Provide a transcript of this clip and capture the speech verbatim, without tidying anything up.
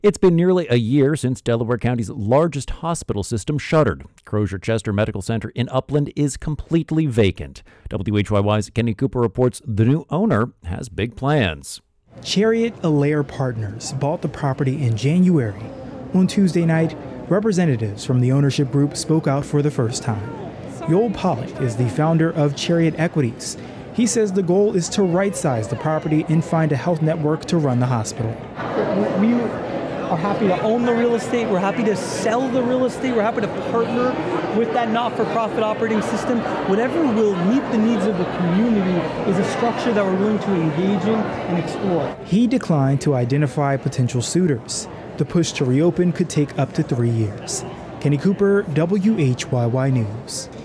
It's been nearly a year since Delaware County's largest hospital system shuttered. Crozier Chester Medical Center in Upland is completely vacant. W H Y Y's Kenny Cooper reports the new owner has big plans. Chariot Allaire Partners bought the property in January. On Tuesday night, representatives from the ownership group spoke out for the first time. Yoel Pollack is the founder of Chariot Equities. He says the goal is to right-size the property and find a health network to run the hospital. We are happy to own the real estate. We're happy to sell the real estate. We're happy to partner with that not-for-profit operating system. Whatever will meet the needs of the community is a structure that we're willing to engage in and explore. He declined to identify potential suitors. The push to reopen could take up to three years. Kenny Cooper, W H Y Y News.